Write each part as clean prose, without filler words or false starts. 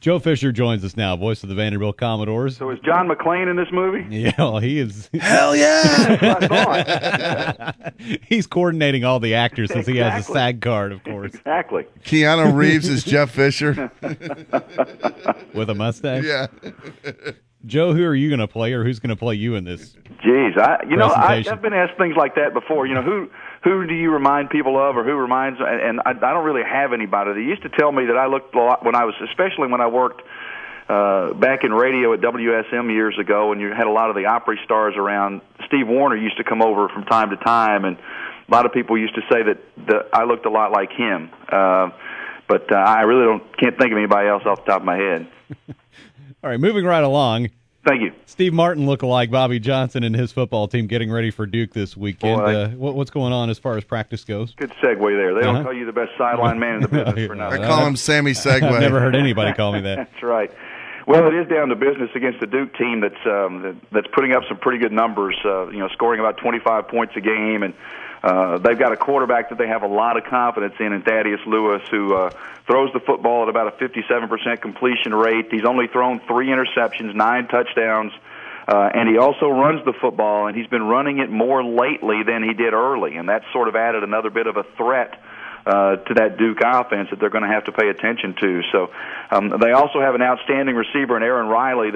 Joe Fisher joins us now, voice of the Vanderbilt Commodores. So is John McClane in this movie? Yeah, well, he is. Hell yeah! That's what I thought. He's coordinating all the actors since he has a Exactly. SAG card, of course, Exactly. Keanu Reeves is Jeff Fisher. with a mustache. Yeah. Joe, who are you going to play, or who's going to play you in this? Jeez, Presentation. I've been asked things like that before. Who do you remind people of, or who reminds? And I don't really have anybody. They used to tell me that I looked a lot especially when I worked back in radio at WSM years ago, and you had a lot of the Opry stars around. Steve Warner used to come over from time to time, and a lot of people used to say that I looked a lot like him. But I really can't think of anybody else off the top of my head. All right, moving right along. Thank you. Steve Martin lookalike Bobby Johnson and his football team getting ready for Duke this weekend. Boy, What's going on as far as practice goes? Good segue there. They don't call you the best sideline man in the business for I nothing. call him Sammy Segway. I've never heard anybody call me that. That's right. Well, it is down to business against the Duke team that's putting up some pretty good numbers. Scoring about 25 points a game, and they've got a quarterback that they have a lot of confidence in Thaddeus Lewis, who throws the football at about a 57% completion rate. He's only thrown 3 interceptions, 9 touchdowns, and he also runs the football, and he's been running it more lately than he did early, and that's sort of added another bit of a threat to that Duke offense that they're going to have to pay attention to. So they also have an outstanding receiver in Aaron Riley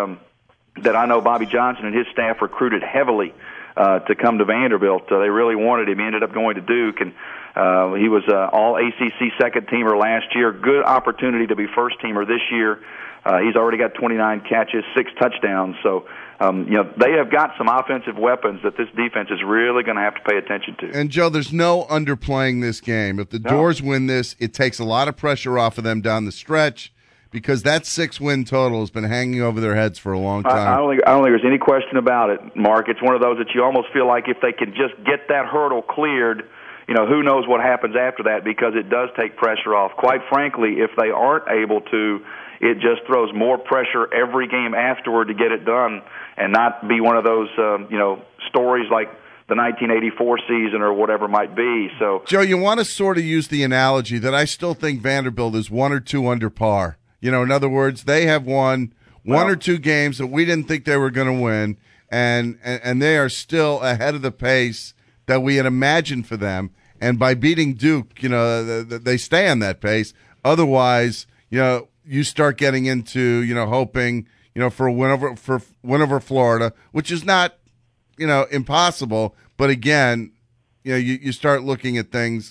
that I know Bobby Johnson and his staff recruited heavily to come to Vanderbilt. They really wanted him. He ended up going to Duke, and he was all ACC second-teamer last year. Good opportunity to be first-teamer this year. He's already got 29 catches, 6 touchdowns. So, they have got some offensive weapons that this defense is really going to have to pay attention to. And, Joe, there's no underplaying this game. If the Doors win this, it takes a lot of pressure off of them down the stretch, because that 6-win total has been hanging over their heads for a long time. I don't think there's any question about it, Mark. It's one of those that you almost feel like if they can just get that hurdle cleared, who knows what happens after that, because it does take pressure off. Quite frankly, if they aren't able to, it just throws more pressure every game afterward to get it done and not be one of those, stories like the 1984 season or whatever it might be. So, Joe, you want to sort of use the analogy that I still think Vanderbilt is 1 or 2 under par. In other words, they have won one or 2 games that we didn't think they were going to win, and they are still ahead of the pace that we had imagined for them. And by beating Duke, they stay on that pace. Otherwise, you start getting into, hoping, for a win over Florida, which is not, impossible. But again, you start looking at things.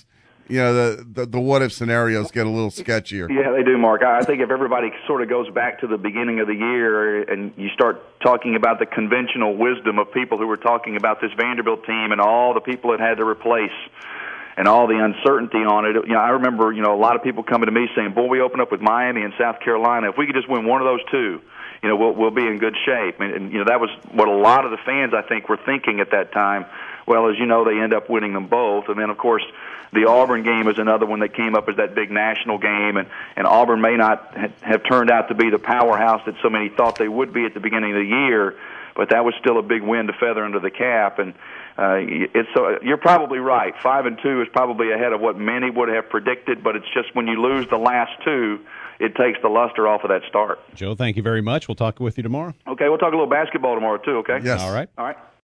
The what-if scenarios get a little sketchier. Yeah, they do, Mark. I think if everybody sort of goes back to the beginning of the year and you start talking about the conventional wisdom of people who were talking about this Vanderbilt team and all the people it had to replace and all the uncertainty on it, I remember, a lot of people coming to me saying, boy, we open up with Miami and South Carolina. If we could just win one of those 2, we'll be in good shape. And that was what a lot of the fans, I think, were thinking at that time. Well, as you know, they end up winning them both. And then, of course, the Auburn game is another one that came up as that big national game, and Auburn may not have turned out to be the powerhouse that so many thought they would be at the beginning of the year, but that was still a big win to feather under the cap. And you're probably right. 5-2 is probably ahead of what many would have predicted, but it's just when you lose the last 2, it takes the luster off of that start. Joe, thank you very much. We'll talk with you tomorrow. Okay, we'll talk a little basketball tomorrow too, okay? Yes. All right. All right.